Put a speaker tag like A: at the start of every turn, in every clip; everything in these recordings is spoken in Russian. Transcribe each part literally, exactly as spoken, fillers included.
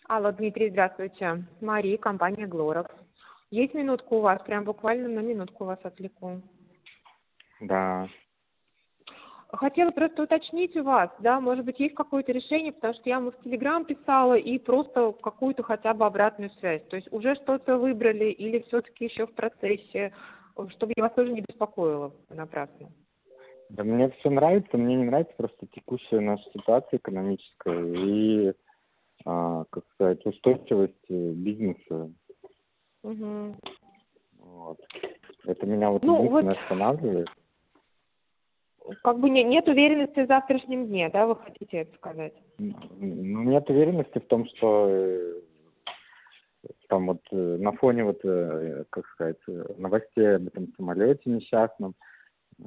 A: Алло, Дмитрий, здравствуйте. Мария, компания Глоракс. Есть минутку у вас? Прям буквально на минутку вас отвлеку.
B: Да.
A: Хотела просто уточнить у вас, да, может быть, есть какое-то решение, потому что я вам в Телеграм писала и просто какую-то хотя бы обратную связь. То есть уже что-то выбрали или все-таки еще в процессе, чтобы я вас тоже не беспокоила напрасно.
B: Да мне все нравится, мне не нравится просто текущая наша ситуация экономическая и, а, как сказать, устойчивость э, бизнеса.
A: Угу.
B: Вот. Это меня вот
A: Ну, вот
B: единственное останавливает.
A: как бы не, нет уверенности в завтрашнем дне, да, вы хотите это сказать?
B: Ну, нет уверенности в том, что э, там вот э, на фоне вот, э, как сказать, э, новостей об этом самолете несчастном, э,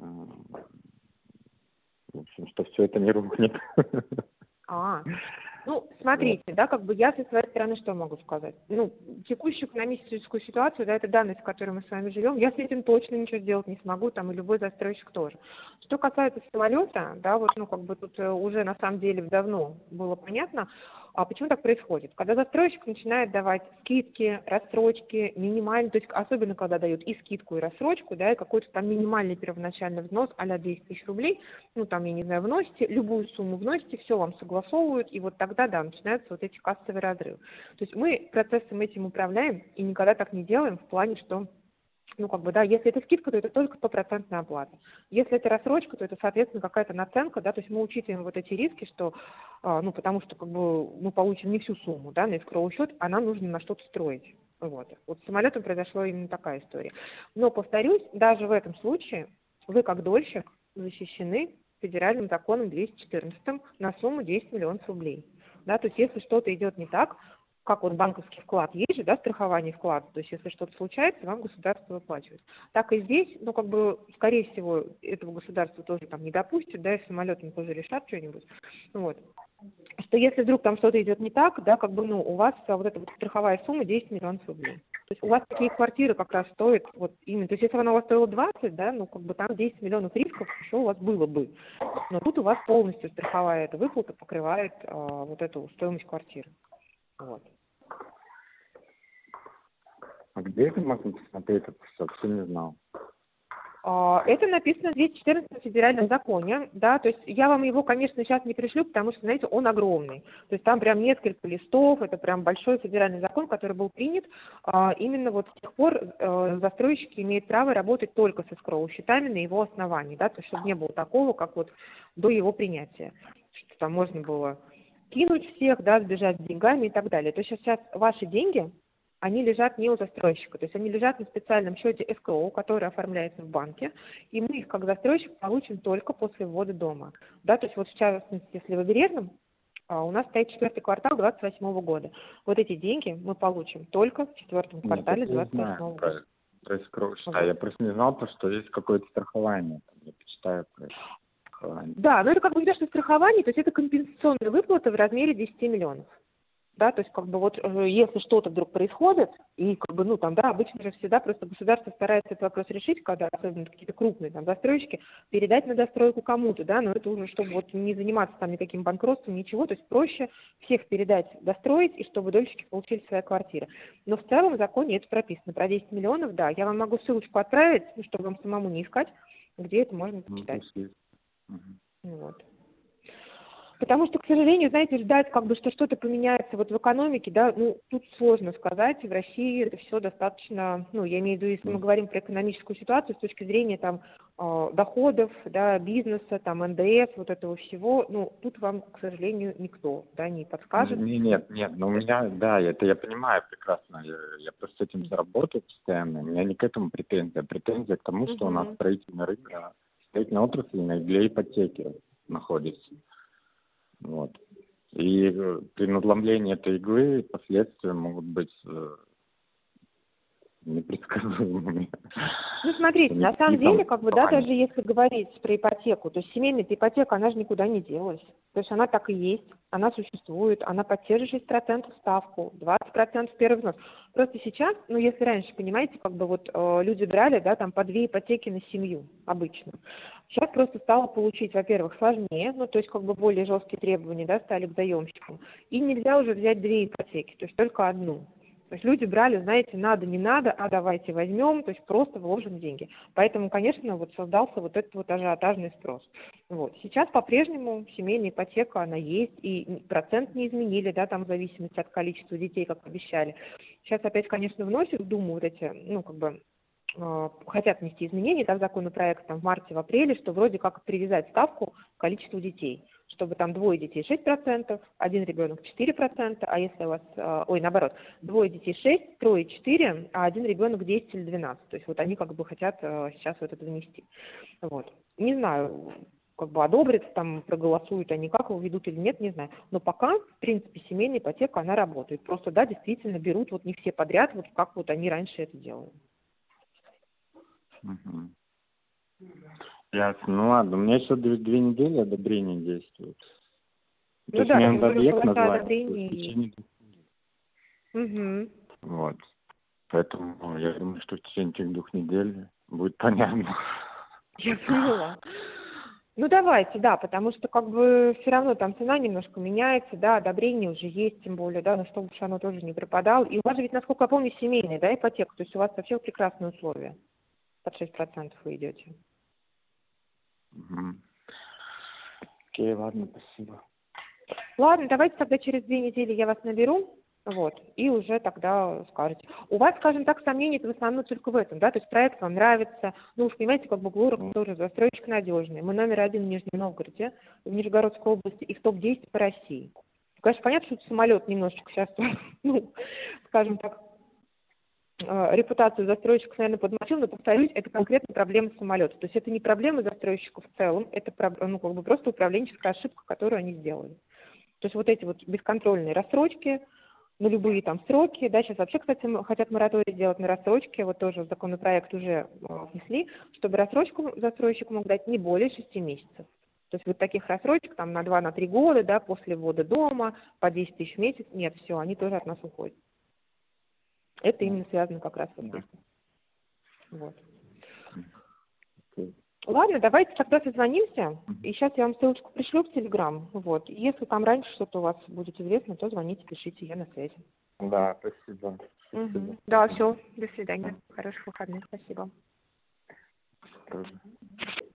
B: в общем, что все это не рухнет.
A: А, ну, смотрите, да, как бы я со своей стороны что могу сказать? Ну, текущую экономическую ситуацию, да, это данность, в которой мы с вами живем, я с этим точно ничего сделать не смогу, там, и любой застройщик тоже. Что касается самолета, да, вот, ну, как бы тут э, уже на самом деле давно было понятно, а почему так происходит. Когда застройщик начинает давать скидки, рассрочки, минимальные, то есть особенно когда дают и скидку, и рассрочку, да, и какой-то там минимальный первоначальный взнос а-ля двести тысяч рублей, ну, там, я не знаю, вносите, любую сумму вносите, все вам согласовывают, и вот тогда, да, начинаются вот эти кассовые разрывы. То есть мы процессом этим управляем и никогда так не делаем в плане, что, ну, как бы, да, если это скидка, то это только стопроцентная оплата. Если это рассрочка, то это, соответственно, какая-то наценка, да, то есть мы учитываем вот эти риски, что, а, ну, потому что, как бы, мы получим не всю сумму, да, на escrow счет, а нам нужно на что-то строить. Вот. Вот с самолетом произошла именно такая история. Но, повторюсь, даже в этом случае вы, как дольщик, защищены федеральным законом двести четырнадцатым на сумму десять миллионов рублей. Да, то есть если что-то идет не так, как вот банковский вклад, есть же, да, страхование вклада, то есть если что-то случается, вам государство выплачивает. Так и здесь, ну, как бы, скорее всего, этого государство тоже там не допустит, да, и самолетом тоже решат что-нибудь. Вот. Что если вдруг там что-то идет не так, да, как бы, ну, у вас а, вот эта вот страховая сумма десять миллионов рублей. То есть у вас такие квартиры как раз стоят вот именно, то есть если она у вас стоила двадцать, да, ну, как бы там десять миллионов рисков еще у вас было бы. Но тут у вас полностью страховая эта выплата покрывает а, вот эту стоимость квартиры. Вот.
B: А где это можно посмотреть? Это вообще не знал.
A: А, Это написано в двести четырнадцатом федеральном законе, да, то есть я вам его, конечно, сейчас не пришлю, потому что, знаете, он огромный. То есть там прям несколько листов, это прям большой федеральный закон, который был принят. А, Именно вот с тех пор э, застройщики имеют право работать только с эскроу счетами на его основании, да, то есть чтобы не было такого, как вот до его принятия, что там можно было кинуть всех, да, сбежать с деньгами и так далее. То есть сейчас ваши деньги, они лежат не у застройщика, то есть они лежат на специальном счете эскроу, который оформляется в банке, и мы их как застройщик получим только после ввода дома. Да, то есть вот в частности, если в Обережном, а, у нас стоит четвертый квартал двадцать восьмого года. Вот эти деньги мы получим только в четвертом
B: Нет,
A: квартале
B: это я
A: двадцать
B: знаю
A: восьмого года.
B: про, про escrow счета.
A: Вот.
B: Я просто не знал, то, что есть какое-то страхование. Там, я почитаю про это страхование.
A: Да, но это как бы не то, что страхование, то есть это компенсационная выплата в размере десять миллионов. Да, то есть как бы вот э, если что-то вдруг происходит, и как бы, ну там, да, обычно же всегда просто государство старается этот вопрос решить, когда особенно какие-то крупные там застройщики, передать на достройку кому-то, да, но это уже чтобы вот не заниматься там никаким банкротством, ничего, то есть проще всех передать, достроить, и чтобы дольщики получили свои квартиры. Но в целом в законе это прописано, про десять миллионов, да, я вам могу ссылочку отправить, ну, чтобы вам самому не искать, где это можно
B: Ну,
A: почитать.
B: пусть есть. Мгм.
A: Вот. Потому что, к сожалению, знаете, ждать, как бы, что что-то поменяется вот в экономике, да, ну, тут сложно сказать. В России это все достаточно, ну, я имею в виду, если мы
B: Ну,
A: говорим про экономическую ситуацию с точки зрения там э, доходов, да, бизнеса, там, эн дэ эс, вот этого всего, ну, тут вам, к сожалению, никто, да, не подскажет.
B: не- нет, нет, но у меня, да, это я понимаю прекрасно. Я, я просто с этим заработаю постоянно. У меня не к этому претензия. Претензия к тому, что у нас
A: Мгм.
B: строительная рынок, строительная отрасль на для ипотеки находится. Вот. И э, при надломлении этой иглы последствия могут быть э, непредсказуемыми.
A: Ну, смотрите, на самом деле, как бы, да, даже если говорить про ипотеку, то есть семейная ипотека, она же никуда не делась. То есть она так и есть, она существует, она под те же шесть процентов ставку, двадцать процентов первый взнос. Просто сейчас, ну, если раньше, понимаете, как бы вот э, люди брали, да, там по две ипотеки на семью обычно. Сейчас просто стало получить, во-первых, сложнее, ну, то есть как бы более жесткие требования, да, стали к заемщикам. И нельзя уже взять две ипотеки, то есть только одну. То есть люди брали, знаете, надо, не надо, а давайте возьмем, то есть просто вложим деньги. Поэтому, конечно, вот создался вот этот вот ажиотажный спрос. Вот. Сейчас по-прежнему семейная ипотека, она есть, и процент не изменили, да, там в зависимости от количества детей, как обещали. Сейчас опять, конечно, вносят в Думу вот эти, ну, как бы, э, хотят внести изменения, да, в законопроект там, в марте, в апреле, что вроде как привязать ставку к количеству детей, чтобы там двое детей шесть процентов, один ребенок четыре процента, а если у вас, э, ой, наоборот, двое детей шесть, трое четыре, а один ребенок десять или двенадцать. То есть вот они как бы хотят э, сейчас вот это внести. Вот. Не знаю, как бы одобрят, там проголосуют они, как его ведут или нет, не знаю. Но пока, в принципе, семейная ипотека, она работает. Просто, да, действительно берут вот не все подряд, вот как вот они раньше это делали.
B: Угу. Ясно. Ну ладно, у меня еще две, две недели одобрения действует.
A: Ну,
B: То есть
A: да,
B: мне
A: так
B: надо
A: уже
B: объект
A: полоса
B: назвать в
A: одобрений.
B: течение двух недель.
A: Угу.
B: Вот. Поэтому я думаю, что в течение этих двух недель будет понятно.
A: Я поняла. Ну, давайте, да, потому что как бы все равно там цена немножко меняется, да, одобрение уже есть, тем более, да, на что лучше оно тоже не пропадало. И у вас же ведь, насколько я помню, семейная, да, ипотека, то есть у вас вообще прекрасные условия. Под шесть процентов вы идете.
B: Угу. Окей, ладно, спасибо.
A: Ладно, давайте тогда через две недели я вас наберу, вот, и уже тогда скажете. У вас, скажем так, сомнения в основном только в этом, да, то есть проект вам нравится, ну, уж понимаете, как бы Глорок тоже застройщик надежный. Мы номер один в Нижнем Новгороде, в Нижегородской области и в топ десять по России. Конечно, понятно, что это самолет немножечко сейчас, ну, скажем так, репутацию застройщиков, наверное, подмочил, но, повторюсь, это конкретно проблема самолета. То есть это не проблема застройщиков в целом, это, ну, как бы просто управленческая ошибка, которую они сделали. То есть вот эти вот бесконтрольные рассрочки на любые там сроки, да, сейчас вообще, кстати, хотят мораторий сделать на рассрочки, вот тоже в законопроект уже внесли, чтобы рассрочку застройщик мог дать не более шести месяцев. То есть вот таких рассрочек там на два, на три года, да, после ввода дома, по десять тысяч в месяц, нет, все, они тоже от нас уходят. Это именно связано как раз с этим. Вот. Ладно, давайте тогда созвонимся, и сейчас я вам ссылочку пришлю в Телеграм, вот. Если там раньше что-то у вас будет известно, то звоните, пишите, я на связи.
B: Да, спасибо.
A: Угу.
B: Спасибо.
A: Да, все, до свидания, хороших выходных, спасибо.
B: Тоже.